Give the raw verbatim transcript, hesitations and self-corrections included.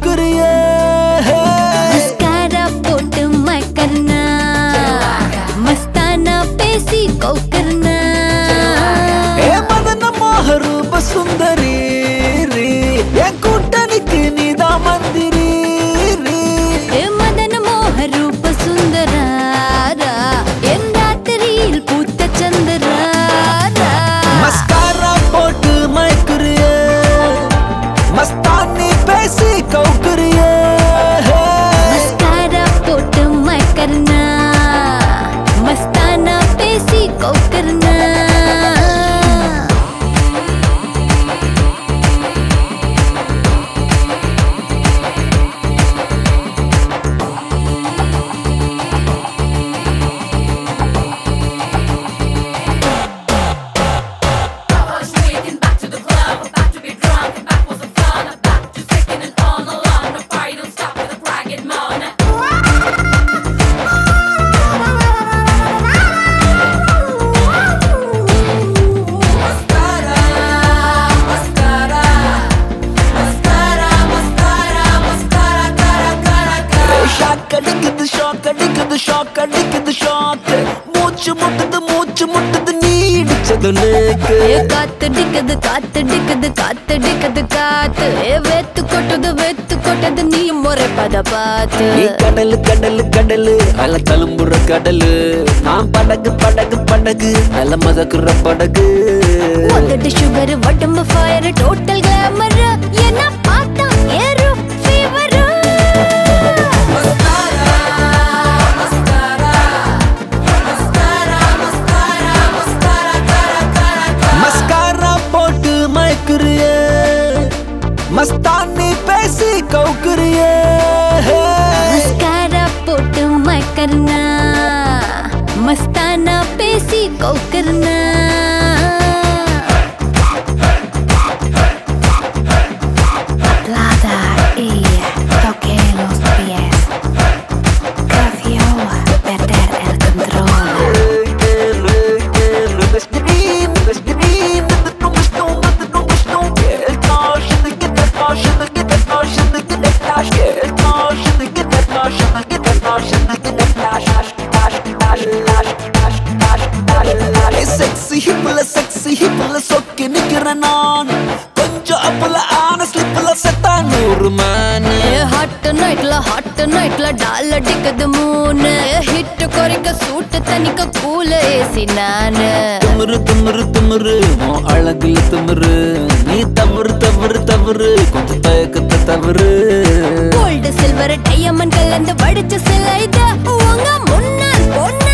कौकरिए mascara pot मैं करना मस्ताना पेसी को करना ए मदन मोहरूप सुंदरी री ए कुट्टनिक्कु नीदा मंदिरी री ए मदन मोहरूप सुंदरारा एन रात्रिயில் பூத்த चंद्रारा मस्कारा पोट मैं करिए मस्तानी पेसी कौकरिए मस्कारा पोट मैं करना मस्ताना पेसी को करना அடிக்குது ஷாக் அடிக்குது ஷாக் அடிக்குது ஷாக் மூச்சு முட்டுது மூச்சு முட்டுது நீடிச்சது நேக்கு ஏ காத்தடிக்குது காத்தடிக்குது காத்தடிக்குது காத்து ஏ வெத்து கொட்டுது வெத்து கொட்டது நீ முறை பத பாத்து நீ கடலு கடலு கடலு அல தழும்புற கடலு நான் படகு படகு படகு அல மதக்குற படகு ஒத்தடி சுகர் உடம்பு ஃபயர் டோட்டல் கிளாமர் என்ன பார்த்தா ஏறு ஃபீவர் मस्कारा पोट मैं करिए मस्तानी पैसी कौकरिए मस्कारा पोट मैं करना मस्ताना पेसी को करना Plata y toque los pies Cafio perder el control Sexy hipla sexy hipla sokke nikra naan konja apla aana slipla seta noor man hot night la hot night la dal dikad moon hit korika suit tanika cool ac naan tumru tumru tumru mo alagil tumru nee tavru tavru tavru konja tayakatha tavru gold silver diamond kalanda vadicha silaida unga munnal ponna